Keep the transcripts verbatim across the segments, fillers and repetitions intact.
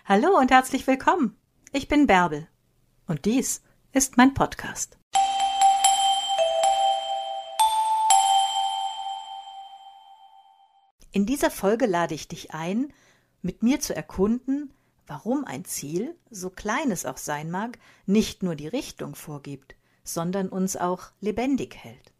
Hallo und herzlich willkommen. Ich bin Bärbel und dies ist mein Podcast. In dieser Folge lade ich dich ein, mit mir zu erkunden, warum ein Ziel, so klein es auch sein mag, nicht nur die Richtung vorgibt, sondern uns auch lebendig hält.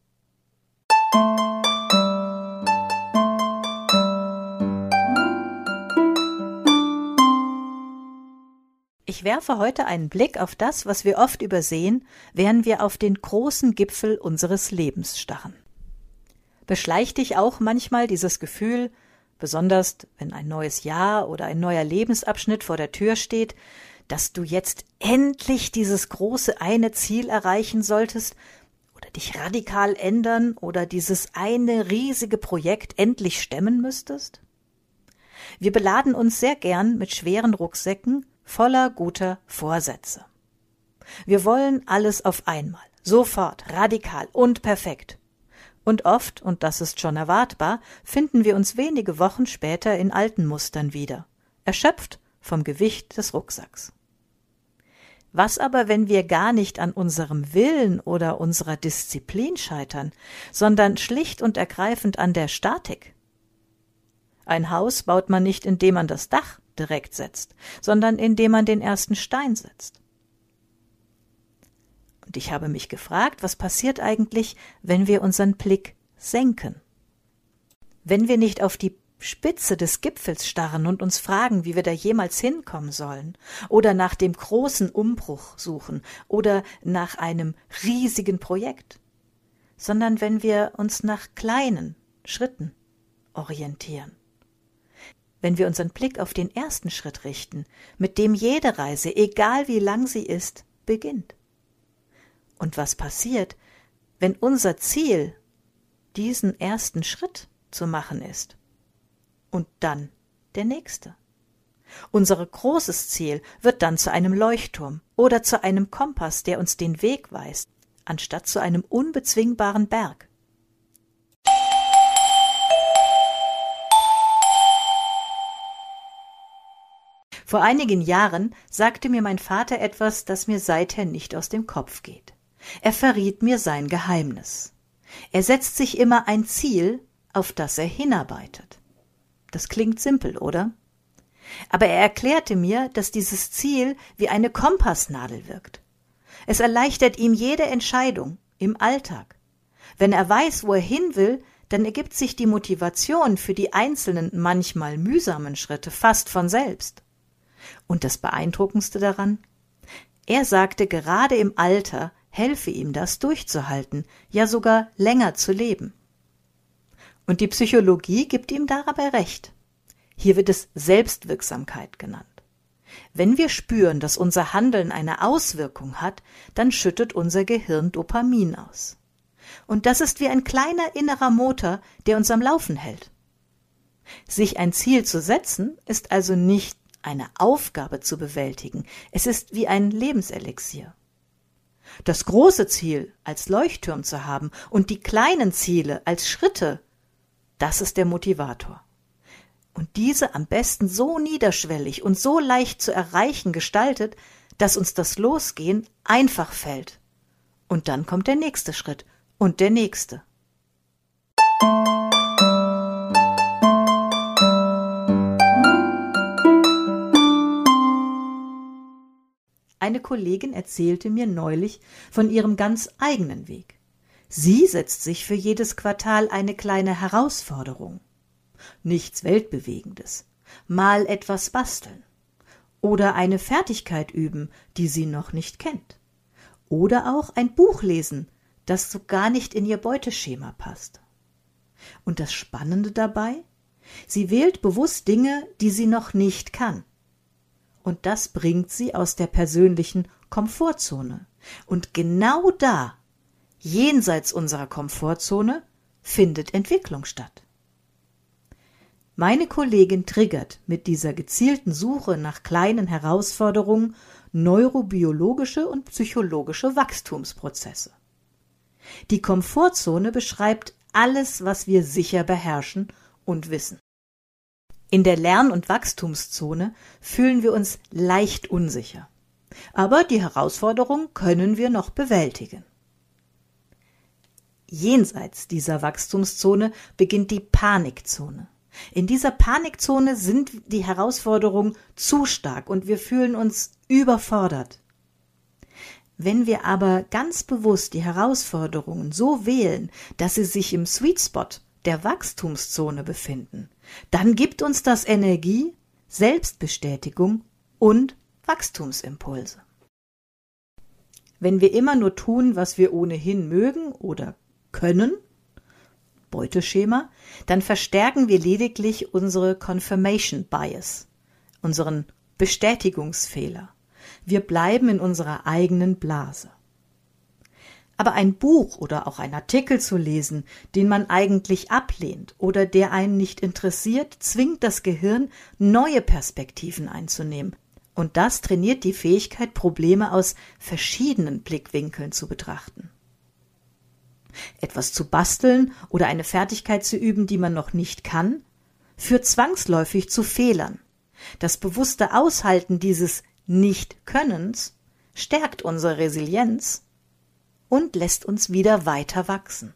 Ich werfe heute einen Blick auf das, was wir oft übersehen, während wir auf den großen Gipfel unseres Lebens starren. Beschleicht dich auch manchmal dieses Gefühl, besonders wenn ein neues Jahr oder ein neuer Lebensabschnitt vor der Tür steht, dass du jetzt endlich dieses große eine Ziel erreichen solltest oder dich radikal ändern oder dieses eine riesige Projekt endlich stemmen müsstest? Wir beladen uns sehr gern mit schweren Rucksäcken voller guter Vorsätze. Wir wollen alles auf einmal, sofort, radikal und perfekt. Und oft, und das ist schon erwartbar, finden wir uns wenige Wochen später in alten Mustern wieder, erschöpft vom Gewicht des Rucksacks. Was aber, wenn wir gar nicht an unserem Willen oder unserer Disziplin scheitern, sondern schlicht und ergreifend an der Statik? Ein Haus baut man nicht, indem man das Dach direkt setzt, sondern indem man den ersten Stein setzt. Und ich habe mich gefragt, was passiert eigentlich, wenn wir unseren Blick senken? Wenn wir nicht auf die Spitze des Gipfels starren und uns fragen, wie wir da jemals hinkommen sollen, oder nach dem großen Umbruch suchen oder nach einem riesigen Projekt, sondern wenn wir uns nach kleinen Schritten orientieren. Wenn wir unseren Blick auf den ersten Schritt richten, mit dem jede Reise, egal wie lang sie ist, beginnt. Und was passiert, wenn unser Ziel diesen ersten Schritt zu machen ist? Und dann der nächste. Unser großes Ziel wird dann zu einem Leuchtturm oder zu einem Kompass, der uns den Weg weist, anstatt zu einem unbezwingbaren Berg. Vor einigen Jahren sagte mir mein Vater etwas, das mir seither nicht aus dem Kopf geht. Er verriet mir sein Geheimnis. Er setzt sich immer ein Ziel, auf das er hinarbeitet. Das klingt simpel, oder? Aber er erklärte mir, dass dieses Ziel wie eine Kompassnadel wirkt. Es erleichtert ihm jede Entscheidung im Alltag. Wenn er weiß, wo er hin will, dann ergibt sich die Motivation für die einzelnen, manchmal mühsamen Schritte fast von selbst. Und das Beeindruckendste daran? Er sagte, gerade im Alter helfe ihm das durchzuhalten, ja sogar länger zu leben. Und die Psychologie gibt ihm dabei recht. Hier wird es Selbstwirksamkeit genannt. Wenn wir spüren, dass unser Handeln eine Auswirkung hat, dann schüttet unser Gehirn Dopamin aus. Und das ist wie ein kleiner innerer Motor, der uns am Laufen hält. Sich ein Ziel zu setzen, ist also nicht eine Aufgabe zu bewältigen. Es ist wie ein Lebenselixier. Das große Ziel als Leuchtturm zu haben und die kleinen Ziele als Schritte, das ist der Motivator. Und diese am besten so niederschwellig und so leicht zu erreichen gestaltet, dass uns das Losgehen einfach fällt. Und dann kommt der nächste Schritt und der nächste. Eine Kollegin erzählte mir neulich von ihrem ganz eigenen Weg. Sie setzt sich für jedes Quartal eine kleine Herausforderung. Nichts Weltbewegendes. Mal etwas basteln. Oder eine Fertigkeit üben, die sie noch nicht kennt. Oder auch ein Buch lesen, das so gar nicht in ihr Beuteschema passt. Und das Spannende dabei? Sie wählt bewusst Dinge, die sie noch nicht kann. Und das bringt sie aus der persönlichen Komfortzone. Und genau da, jenseits unserer Komfortzone, findet Entwicklung statt. Meine Kollegin triggert mit dieser gezielten Suche nach kleinen Herausforderungen neurobiologische und psychologische Wachstumsprozesse. Die Komfortzone beschreibt alles, was wir sicher beherrschen und wissen. In der Lern- und Wachstumszone fühlen wir uns leicht unsicher. Aber die Herausforderung können wir noch bewältigen. Jenseits dieser Wachstumszone beginnt die Panikzone. In dieser Panikzone sind die Herausforderungen zu stark und wir fühlen uns überfordert. Wenn wir aber ganz bewusst die Herausforderungen so wählen, dass sie sich im Sweet Spot der Wachstumszone befinden, dann gibt uns das Energie, Selbstbestätigung und Wachstumsimpulse. Wenn wir immer nur tun, was wir ohnehin mögen oder können, Beuteschema, dann verstärken wir lediglich unsere Confirmation Bias, unseren Bestätigungsfehler. Wir bleiben in unserer eigenen Blase. Aber ein Buch oder auch ein Artikel zu lesen, den man eigentlich ablehnt oder der einen nicht interessiert, zwingt das Gehirn, neue Perspektiven einzunehmen. Und das trainiert die Fähigkeit, Probleme aus verschiedenen Blickwinkeln zu betrachten. Etwas zu basteln oder eine Fertigkeit zu üben, die man noch nicht kann, führt zwangsläufig zu Fehlern. Das bewusste Aushalten dieses Nicht-Könnens stärkt unsere Resilienz und lässt uns wieder weiter wachsen.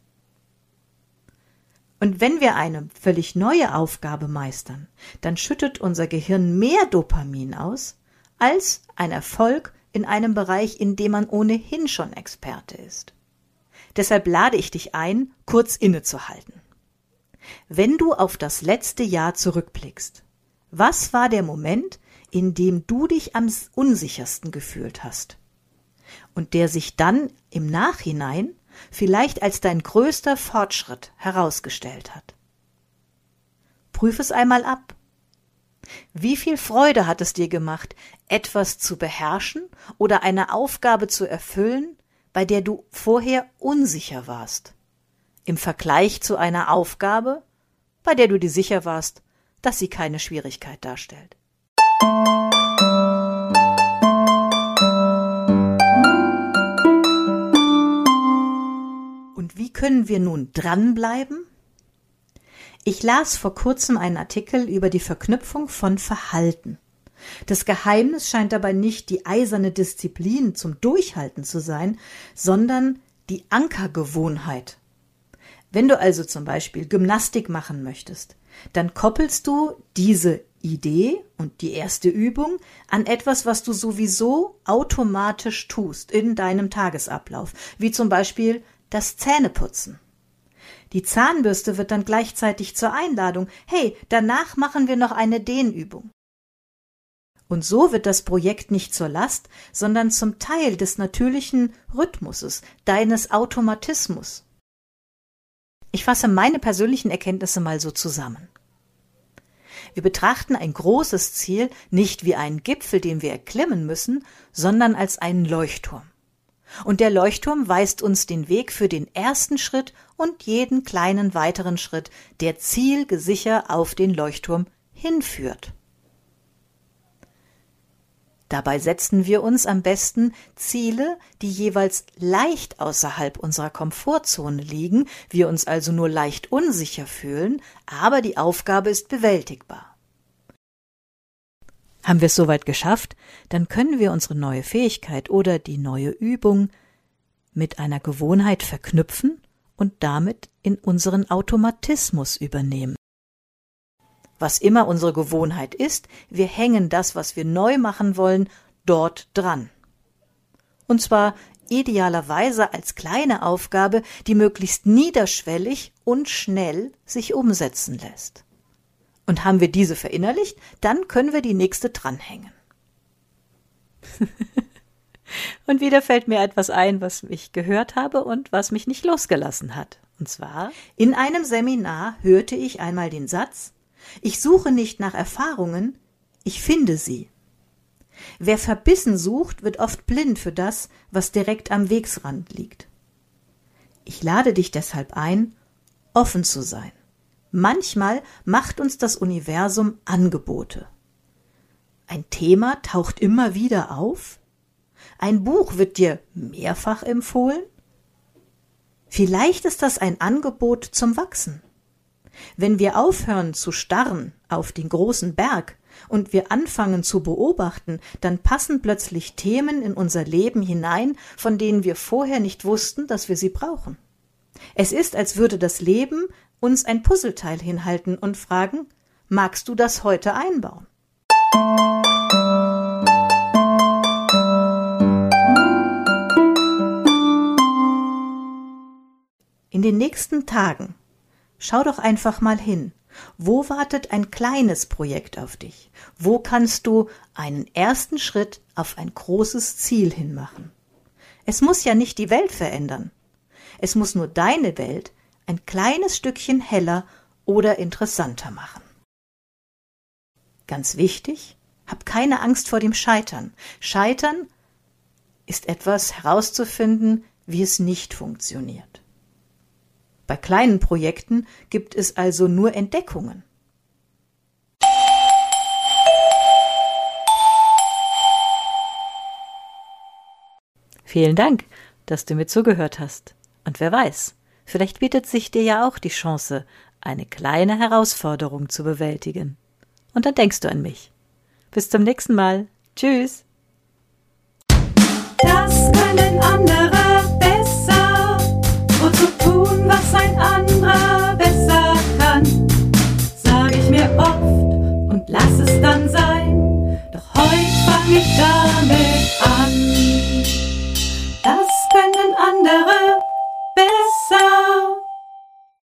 Und wenn wir eine völlig neue Aufgabe meistern, dann schüttet unser Gehirn mehr Dopamin aus als ein Erfolg in einem Bereich, in dem man ohnehin schon Experte ist. Deshalb lade ich dich ein, kurz innezuhalten. Wenn du auf das letzte Jahr zurückblickst, was war der Moment, in dem du dich am unsichersten gefühlt hast und der sich dann im Nachhinein vielleicht als dein größter Fortschritt herausgestellt hat? Prüf es einmal ab. Wie viel Freude hat es dir gemacht, etwas zu beherrschen oder eine Aufgabe zu erfüllen, bei der du vorher unsicher warst, im Vergleich zu einer Aufgabe, bei der du dir sicher warst, dass sie keine Schwierigkeit darstellt. Und wie können wir nun dranbleiben? Ich las vor kurzem einen Artikel über die Verknüpfung von Verhalten. Das Geheimnis scheint dabei nicht die eiserne Disziplin zum Durchhalten zu sein, sondern die Ankergewohnheit. Wenn du also zum Beispiel Gymnastik machen möchtest, dann koppelst du diese Idee und die erste Übung an etwas, was du sowieso automatisch tust in deinem Tagesablauf, wie zum Beispiel das Zähneputzen. Die Zahnbürste wird dann gleichzeitig zur Einladung, hey, danach machen wir noch eine Dehnübung. Und so wird das Projekt nicht zur Last, sondern zum Teil des natürlichen Rhythmuses, deines Automatismus. Ich fasse meine persönlichen Erkenntnisse mal so zusammen. Wir betrachten ein großes Ziel nicht wie einen Gipfel, den wir erklimmen müssen, sondern als einen Leuchtturm. Und der Leuchtturm weist uns den Weg für den ersten Schritt und jeden kleinen weiteren Schritt, der zielgesicher auf den Leuchtturm hinführt. Dabei setzen wir uns am besten Ziele, die jeweils leicht außerhalb unserer Komfortzone liegen, wir uns also nur leicht unsicher fühlen, aber die Aufgabe ist bewältigbar. Haben wir es soweit geschafft, dann können wir unsere neue Fähigkeit oder die neue Übung mit einer Gewohnheit verknüpfen und damit in unseren Automatismus übernehmen. Was immer unsere Gewohnheit ist, wir hängen das, was wir neu machen wollen, dort dran. Und zwar idealerweise als kleine Aufgabe, die möglichst niederschwellig und schnell sich umsetzen lässt. Und haben wir diese verinnerlicht, dann können wir die nächste dranhängen. Und wieder fällt mir etwas ein, was ich gehört habe und was mich nicht losgelassen hat. Und zwar, in einem Seminar hörte ich einmal den Satz: Ich suche nicht nach Erfahrungen, ich finde sie. Wer verbissen sucht, wird oft blind für das, was direkt am Wegsrand liegt. Ich lade dich deshalb ein, offen zu sein. Manchmal macht uns das Universum Angebote. Ein Thema taucht immer wieder auf. Ein Buch wird dir mehrfach empfohlen. Vielleicht ist das ein Angebot zum Wachsen. Wenn wir aufhören zu starren auf den großen Berg und wir anfangen zu beobachten, dann passen plötzlich Themen in unser Leben hinein, von denen wir vorher nicht wussten, dass wir sie brauchen. Es ist, als würde das Leben uns ein Puzzleteil hinhalten und fragen, magst du das heute einbauen? In den nächsten Tagen schau doch einfach mal hin. Wo wartet ein kleines Projekt auf dich? Wo kannst du einen ersten Schritt auf ein großes Ziel hinmachen? Es muss ja nicht die Welt verändern. Es muss nur deine Welt ein kleines Stückchen heller oder interessanter machen. Ganz wichtig, hab keine Angst vor dem Scheitern. Scheitern ist etwas herauszufinden, wie es nicht funktioniert. Bei kleinen Projekten gibt es also nur Entdeckungen. Vielen Dank, dass du mir zugehört hast. Und wer weiß, vielleicht bietet sich dir ja auch die Chance, eine kleine Herausforderung zu bewältigen. Und dann denkst du an mich. Bis zum nächsten Mal. Tschüss.